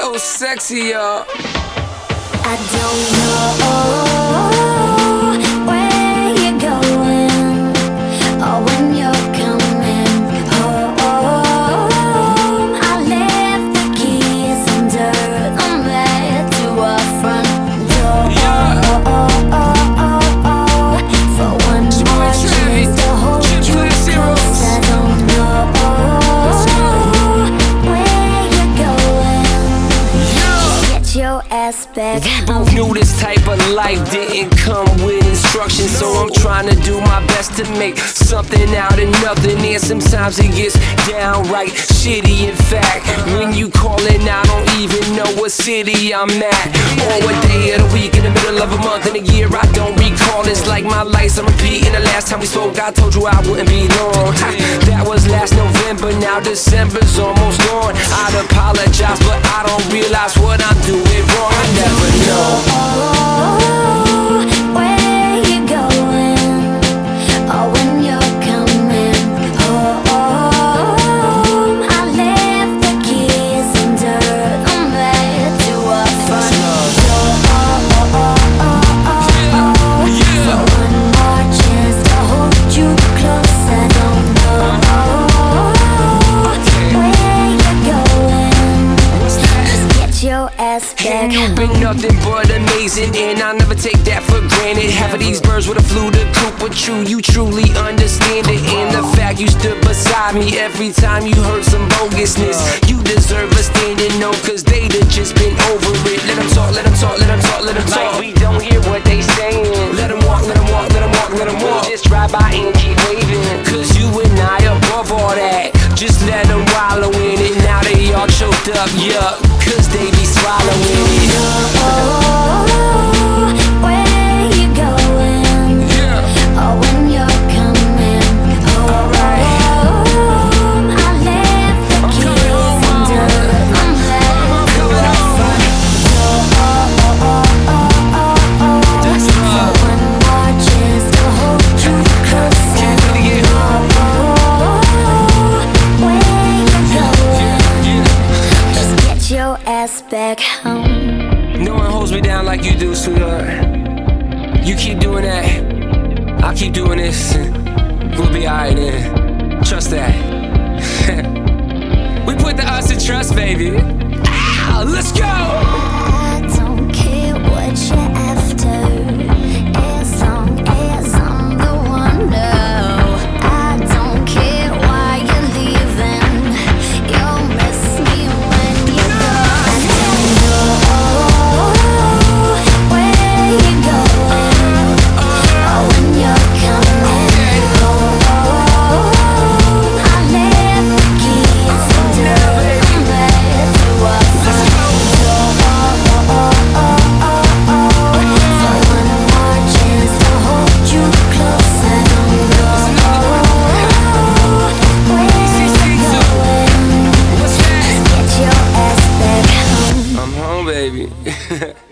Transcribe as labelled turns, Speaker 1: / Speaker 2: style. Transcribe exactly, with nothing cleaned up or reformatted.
Speaker 1: so sexy, y'all.
Speaker 2: I don't know where you're going or when you're coming home. I left the keys under the bed to our front door. For one more chance to hold you close. I don't know where you're going. Get your ass back
Speaker 1: We
Speaker 2: home.
Speaker 1: both knew this type of life didn't come with instructions, so I'm trying to do my best to make something out of nothing. And sometimes it gets downright shitty. In fact, when you callin', I don't even know what city I'm at or what day of the week, in the middle of a month, in a year I don't recall. It's like my life's on repeat, and the last time we spoke I told you I wouldn't be long. Ha, that was last November, now December's almost gone. I'd apologize, but I don't realize what I'm doing wrong. I never know
Speaker 2: where you're going or when you're coming home. I left the keys under the bed to our front door. For one more chance to hold you close. I don't know where you're going. Just get your ass back
Speaker 1: You've
Speaker 2: home.
Speaker 1: been nothing but amazing, and I'll never take that for granted. Half of these birds would've flew the coop with you. You truly understand it, and the fact you stood beside me every time you heard some bogusness. You deserve a standing no, cause they'd have just been over it. Let them talk, let them talk, let them talk, let them talk. Like we don't hear what they saying. Let them walk, let them walk, let them walk, let them walk. Just drive by and keep waving, cause you and I above all that. Just let them wallow in it. Now they all choked up, yup, cause they be swallowing it.
Speaker 2: Where you going or when you're coming home. I left the keys under the bed to our front door. For one more chance to hold you close. I don't know where you're going. Just get your ass back home.
Speaker 1: No one holds me down like you do, sweetheart. You keep doing that, I'll keep doing this, and we'll be alright then. Trust that. We put the us in trust, baby. Ow, let's go!
Speaker 2: I don't care what you're after, as long as I'm the one. No, I don't care why you're leaving. You'll miss me when you go. I don't know where you're going or when you're coming home. I left the keys under the bed to our front door. For one more chance to hold you close. I don't know where you're going. Just get your ass back home.
Speaker 1: I'm home, baby.